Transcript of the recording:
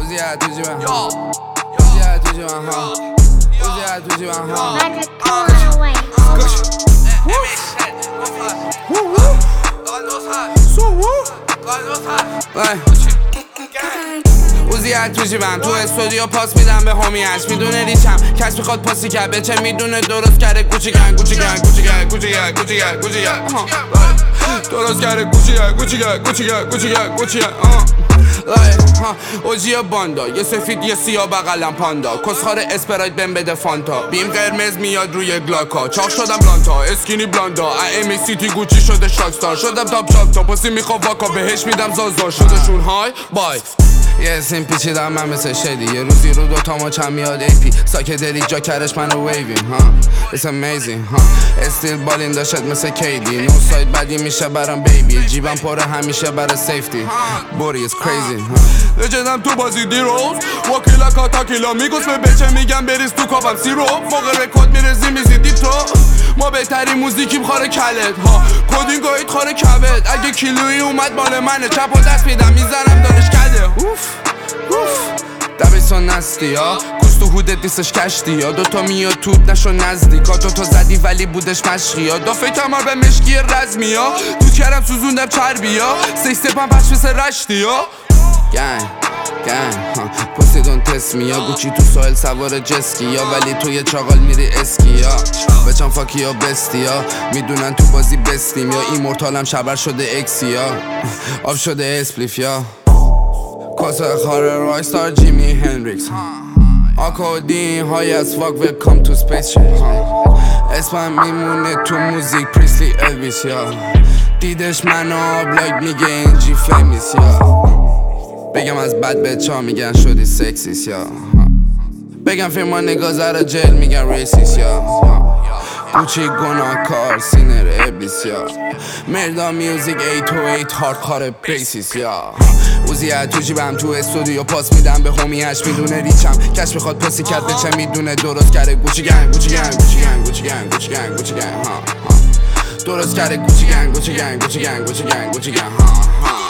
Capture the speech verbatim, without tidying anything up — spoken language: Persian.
Uzi out to you, huh? Uzi out to you, huh? Uzi out to you, huh? Magic come away. Woo woo. So woo. اوزی از تو جیبم تو استودیو پاس میدم به همیش میدونه ریچم کس میخواد پاسی کرد به چه میدونه درست کرده گوچی گن گوچی گن گوچی گن گوچی گن گوچی گن گوچی گن درست کرده گوچی گن گوچی گن گوچی گن گوچی گن گوچی گن اوجی باندا یه سفید یه سیاه بغلم پاندا کسخار اسپرایت بهم بده فانتا بیم قرمز میاد روی گلاکا چاق شدم بلانتا اسکینی بلاندا ام سیتی گوچی شده شاکستار شدم تاپ شاپ تا پسی میخوام واکا بهش میدم زازا شدشون های بای یه اسم پیچیدم من مثل شدی یه روزی رو دوتا ما چند میاد ای پی ساکه دلیک جا کرش منو ویوین ها It's amazing ها استیل بالین داشت مثل کیدی نو سایت بدی میشه برام بیبی جیبم پره همیشه برای سیفتی بوری is crazy ها نجدم تو بازی دی روز واکیلا کاتا کیلا میگوز به بچه میگم بریز تو کابم سی رو فوق رکورد میرزی میزی دیپ تو ما بهترین موزیکیم خاره کلت ها کدینگویت خاره کبد اگه کیلویی اومد مال منه چپ و دست میدم میزنم دارش کده اوف اوف دبستان نستی ها گوست و هودت دیستش کشتی ها دوتا میاد توت نشو نزدیک ها تو زدی ولی بودش مشقی ها دافه تمار به مشکی رزمی ها تو کردم سوزوندم چربی ها سیستپم پش مثل رشتی ها گنگ گنگ پسی دون تست میا گوچی تو سایل سوار جسکی یا ولی تو یه چاقال میری اسکی یا بچم فاکی یا بستی یا میدونن تو بازی بستیم یا ایمورتالم شبر شده اکسی یا آب شده اسپلیف یا کاسه خاره رایستار جیمی هنریکس آکودین های از فاک ویلکام تو سپیس شیپ اسمم میمونه تو موزیک پریسلی الویس یا دیدش منو آبلاگ میگه اینجی فیمیس یا بگم از بد بچه ها میگن شدی سکسیس یا بگم فیلما نگاه زر جل میگن ریسیس یا گوچی گناه کار سینر ابلیس یا مردا میوزیک ایت و ایت هارد کار بیسیس یا اوزی از تو جیبم تو استودیو پاس میدم به همیش میدونه ریچم کش میخواد پاسی کرد به چه میدونه درست کرده گوچی گنگ گوچی گنگ گوچی گنگ گوچی گنگ گوچی گنگ گوچی گنگ درست کرده گوچی گنگ گوچی گنگ گوچی گنگ گوچی گنگ گوچی گنگ